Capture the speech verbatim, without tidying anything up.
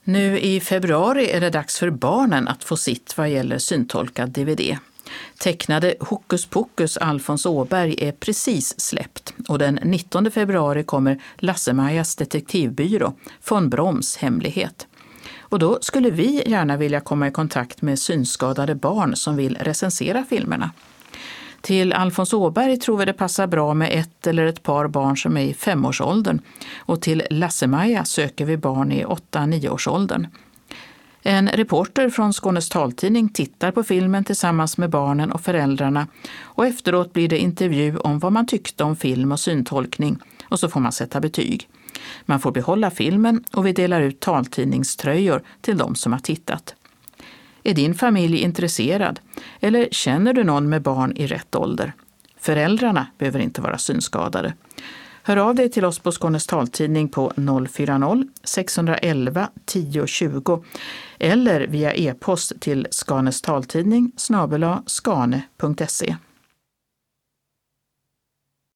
Nu i februari är det dags för barnen att få sitt vad gäller syntolkad D V D. Tecknade Hokus Pokus Alfons Åberg är precis släppt och den nittonde februari kommer Lasse-Majas detektivbyrå von Broms hemlighet. Och då skulle vi gärna vilja komma i kontakt med synskadade barn som vill recensera filmerna. Till Alfons Åberg tror vi det passar bra med ett eller ett par barn som är i femårsåldern och till Lasse-Maja söker vi barn i åtta-nioårsåldern. En reporter från Skånes taltidning tittar på filmen tillsammans med barnen och föräldrarna och efteråt blir det intervju om vad man tyckte om film och syntolkning och så får man sätta betyg. Man får behålla filmen och vi delar ut taltidningströjor till de som har tittat. Är din familj intresserad eller känner du någon med barn i rätt ålder? Föräldrarna behöver inte vara synskadade. Hör av dig till oss på Skånes taltidning på noll fyra noll sex ett ett tio tjugo eller via e-post till skanestaltidning snabel-a skane punkt se.